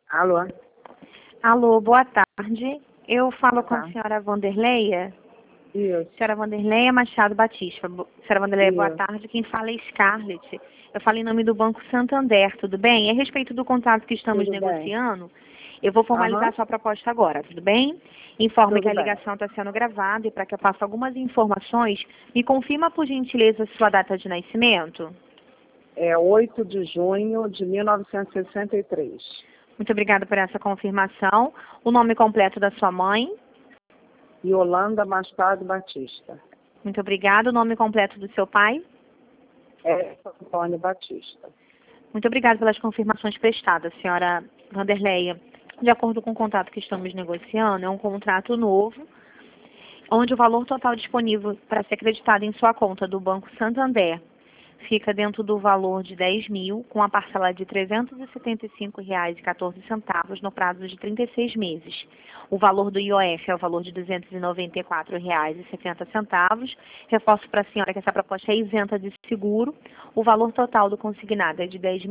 Alô? Alô, boa tarde. Eu falo com a Tá. senhora Vanderleia. Isso. Senhora Vanderleia Machado Batista. Senhora Vanderleia, boa Isso. tarde. Quem fala é Scarlett. Eu falo em nome do Banco Santander, tudo bem? A respeito do contrato que estamos Tudo bem. negociando, eu vou formalizar Aham. a sua proposta agora, tudo bem? Informe Tudo que a bem. ligação está sendo gravada e para que eu passe algumas informações, me confirma, por gentileza, sua data de nascimento? É 8 de junho de 1963. Muito obrigada por essa confirmação. O nome completo da sua mãe? Yolanda Machado Batista. Muito obrigada. O nome completo do seu pai? É Antônio Batista. Muito obrigada pelas confirmações prestadas, senhora Vanderleia. De acordo com o contrato que estamos negociando, é um contrato novo, onde o valor total disponível para ser acreditado em sua conta do Banco Santander fica dentro do valor de 10 mil, com a parcela de R$ 375,14 no prazo de 36 meses. O valor do IOF é o valor de R$ 294,70. Reforço para a senhora que essa proposta é isenta de seguro. O valor total do consignado é de R$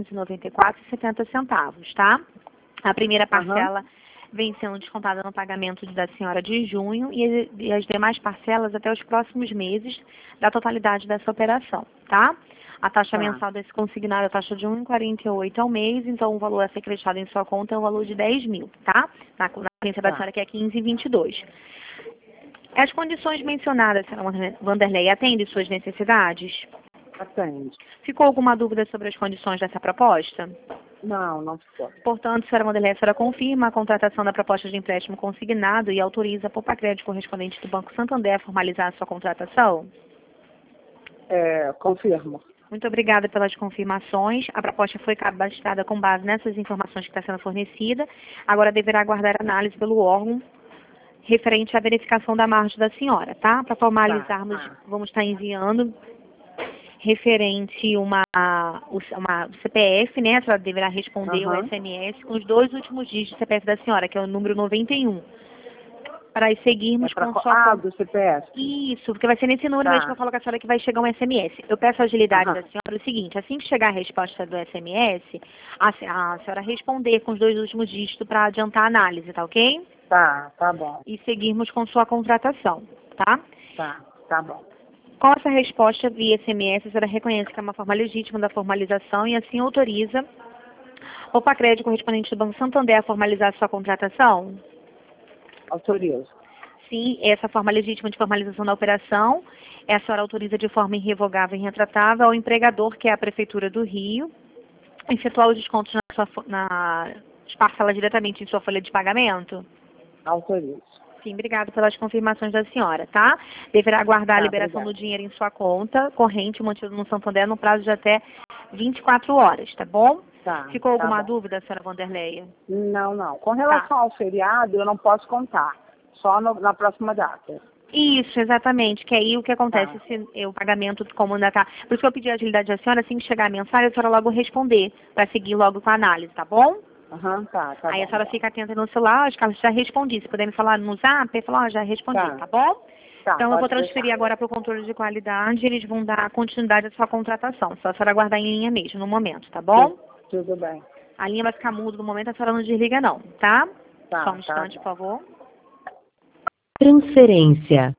10.294,70, tá? A primeira parcela vem sendo descontada no pagamento da senhora de junho e as demais parcelas até os próximos meses da totalidade dessa operação, tá? A taxa mensal desse consignado é a taxa de R$ 1,48 ao mês, então o valor a ser acreditado em sua conta é o valor de 10 mil, tá? Na agência da senhora que é 15,22. As condições mencionadas, senhora Vanderlei, atendem suas necessidades? Atende. Ficou alguma dúvida sobre as condições dessa proposta? Não ficou. Portanto, senhora Vanderlei, a senhora confirma a contratação da proposta de empréstimo consignado e autoriza a Popacred correspondente do Banco Santander a formalizar a sua contratação? Confirmo. Muito obrigada pelas confirmações. A proposta foi cadastrada com base nessas informações que está sendo fornecida. Agora deverá aguardar análise pelo órgão referente à verificação da margem da senhora, tá? Para formalizarmos, vamos estar enviando referente o CPF, né? A senhora deverá responder o SMS com os 2 últimos dígitos do CPF da senhora, que é o número 91. Para seguirmos com sua... do CPF. Isso, porque vai ser nesse número mesmo que eu falo com a senhora que vai chegar um SMS. Eu peço a agilidade da senhora o seguinte, assim que chegar a resposta do SMS, a senhora responder com os 2 últimos dígitos para adiantar a análise, tá ok? Tá bom. E seguirmos com sua contratação, tá? Tá bom. Com essa resposta via SMS, a senhora reconhece que é uma forma legítima da formalização e assim autoriza o Popacred correspondente do Banco Santander a formalizar sua contratação? Autorizo. Sim, essa forma legítima de formalização da operação, a senhora autoriza de forma irrevogável e retratável ao empregador, que é a Prefeitura do Rio, efetuar os descontos nas parcelas diretamente em sua folha de pagamento? Autorizo. Sim, obrigado pelas confirmações da senhora, tá? Deverá aguardar a liberação do dinheiro em sua conta corrente mantido no Santander no prazo de até 24 horas, tá bom? Ficou alguma dúvida, senhora Vanderleia? Não. Com relação ao feriado, eu não posso contar. Só na próxima data. Isso, exatamente. Que aí o que acontece se o pagamento como ainda tá... Por isso que eu pedi a agilidade da senhora, assim que chegar a mensagem, a senhora logo responder, para seguir logo com a análise, tá bom? Aí a senhora fica atenta no celular, acho que ela já respondi. Se puder me falar no zap, falar, já respondi, tá bom? Então eu vou transferir agora para o controle de qualidade, eles vão dar continuidade à sua contratação. Só a senhora aguardar em linha mesmo no momento, tá bom? Tudo bem. A linha vai ficar muda no momento, a senhora não desliga não, tá? Só um instante, por favor. Transferência.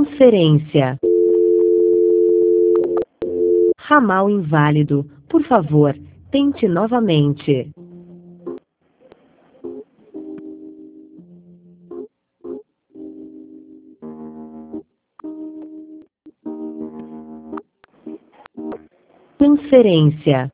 Transferência. Ramal inválido. Por favor, tente novamente. Transferência.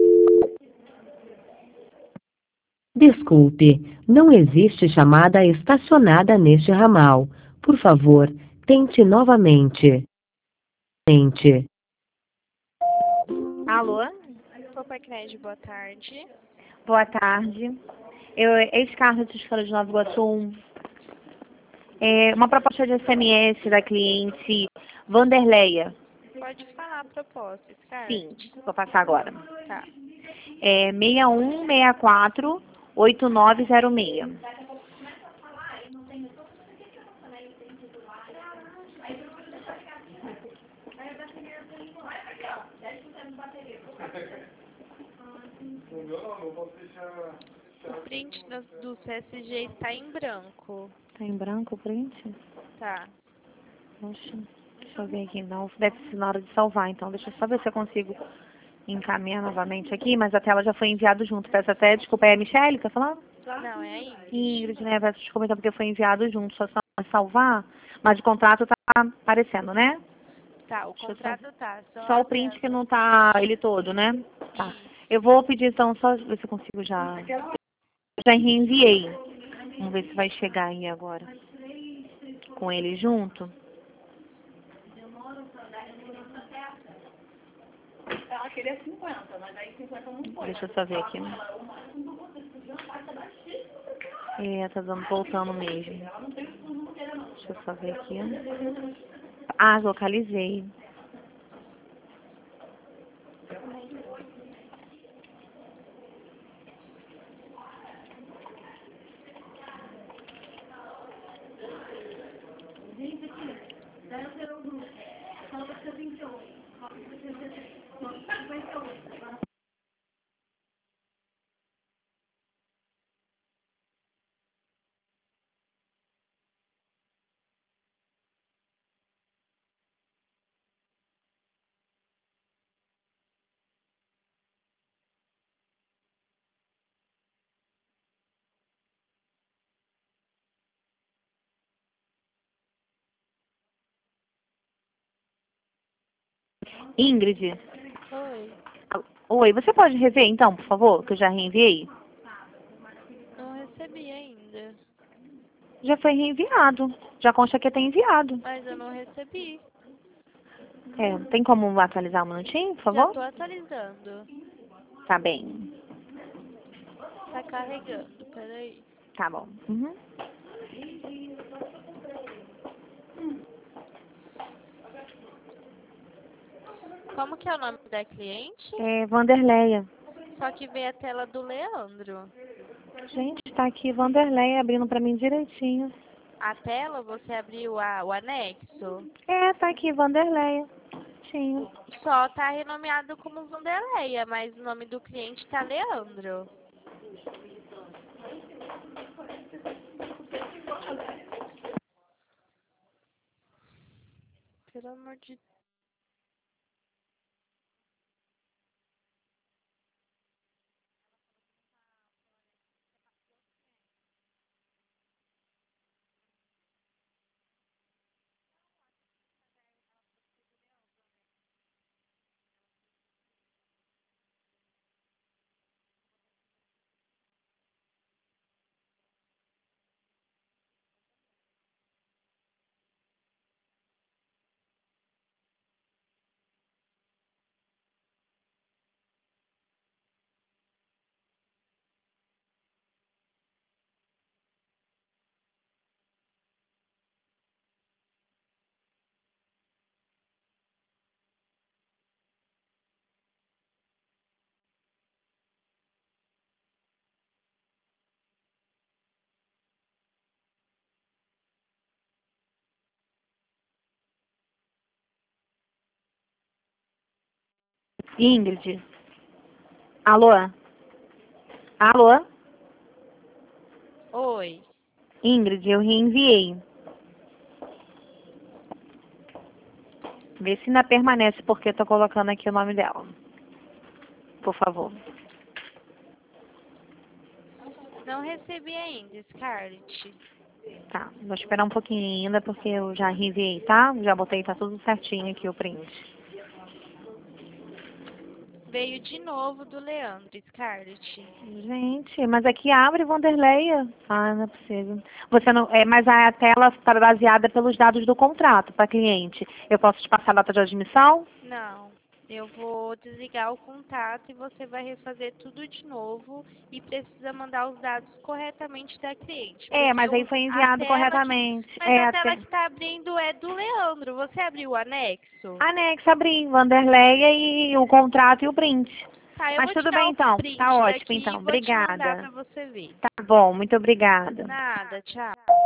Desculpe, não existe chamada estacionada neste ramal. Por favor, tente novamente. Tente. Alô? Copacred, boa tarde. Boa tarde. Ex-Carlos de Escola de Nova Iguaçu. Uma proposta de SMS da cliente Vanderleia. Pode falar a proposta, Scar. Sim, vou passar agora. Tá. 6164-8906. O print do CSG está em branco. Tá em branco o print? Tá. Poxa, deixa eu ver aqui. Não, deve ser na hora de salvar, então. Deixa eu só ver se eu consigo encaminhar novamente aqui, mas a tela já foi enviada junto. Peço até desculpa. É a Michelle que tá falando? Não, é aí. Ingrid, né? Peço desculpa então porque foi enviado junto. Só salvar, mas o contrato tá aparecendo, né? Tá, o contrato tá. Só o print que não tá ele todo, né? Tá. Eu vou pedir então, só ver se eu consigo já reenviei. Vamos ver se vai chegar aí agora. Com ele junto. Ela queria 50, mas aí 50 não foi. Deixa eu só ver aqui. Tá voltando mesmo. Deixa eu só ver aqui. Ah, localizei. Ingrid. Oi. Oi, você pode rever então, por favor, que eu já reenviei? Não recebi ainda. Já foi reenviado. Já consta que tem enviado. Mas eu não recebi. Tem como atualizar um minutinho, por Já favor? tô atualizando. Tá bem. Tá carregando, peraí. Tá bom. Uhum. Como que é o nome da cliente? Vanderleia. Só que veio a tela do Leandro. Gente, tá aqui Vanderleia abrindo pra mim direitinho. A tela, você abriu o anexo? Tá aqui Vanderleia. Tinha. Só tá renomeado como Vanderleia, mas o nome do cliente tá Leandro. Pelo amor de Deus. Ingrid. Alô? Alô? Oi. Ingrid, eu reenviei. Vê se ainda permanece, porque eu tô colocando aqui o nome dela. Por favor. Não recebi ainda, Scarlett. Tá, vou esperar um pouquinho ainda, porque eu já enviei, tá? Já botei, tá tudo certinho aqui o print. Veio de novo do Leandro, Scarlett. Gente, mas aqui abre Wanderleia. Ah, não é possível. Você não, mas a tela está baseada pelos dados do contrato para cliente. Eu posso te passar a data de admissão? Não. Eu vou desligar o contato e você vai refazer tudo de novo e precisa mandar os dados corretamente da cliente. Mas aí foi enviado corretamente. Mas a tela que está abrindo é do Leandro. Você abriu o anexo? Anexo, abri, Wanderleia e o contrato e o print. Tá, eu Mas vou tudo te dar bem o então, print tá ótimo daqui então, e vou te mandar obrigada. para você ver. Tá bom, muito obrigada. Nada, tchau.